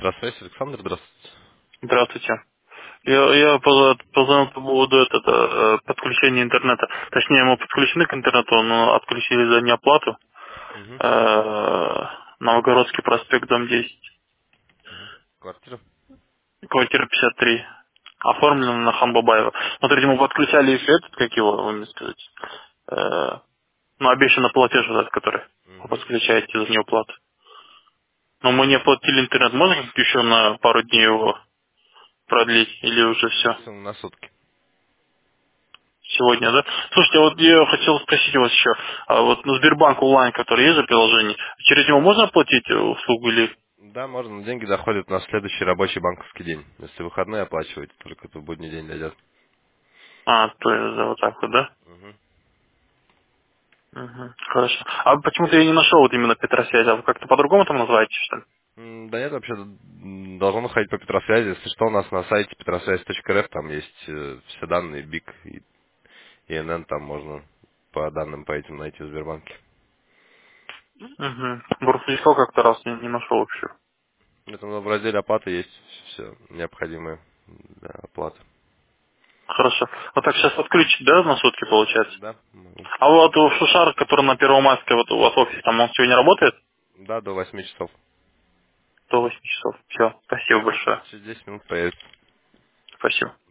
Петросвязь, Александр, здравствуйте. Здравствуйте. Я позвонил по поводу подключения интернета. Точнее, мы подключены к интернету, но отключили за неоплату. Угу. Новогородский проспект, дом 10. Квартира? Квартира 53. Оформлено на Хамбабаева. Смотрите, мы подключали еще этот, как его, вы мне сказать, ну, обещанный платеж вот этот, который вы Угу. подключаете за неуплату. Но мы не оплатили интернет. Можно как-то еще на пару дней его продлить? Или уже все? Максимум на сутки. Сегодня, да? Слушайте, вот я хотел спросить у вас еще, а вот на Сбербанк онлайн, который есть же приложение, через него можно оплатить услугу или... Да, можно, но деньги доходят на следующий рабочий банковский день. Если выходной оплачиваете, только это в будний день дойдет. То есть да, вот так вот, да? Угу. Мгм, хорошо. А почему-то я не нашел вот именно Петросвязь, а вы как-то по-другому там называете, что ли? Да нет, вообще должно находить по Петросвязи. Если что, у нас на сайте petrosвязь.рф там есть все данные, БИК и ИНН, там можно по данным по этим найти в Сбербанке. Угу. Просто искал как-то раз, не нашел вообще. Это в разделе оплаты есть все необходимое для оплаты. Хорошо. Вот так сейчас отключить, да, на сутки получается? Да, могу. А вот Шушар, который на Первомайской, вот у вас офис, там он сегодня работает? Да, до 8 часов. До 8 часов. Все, спасибо большое. Через 10 минут появится. Спасибо.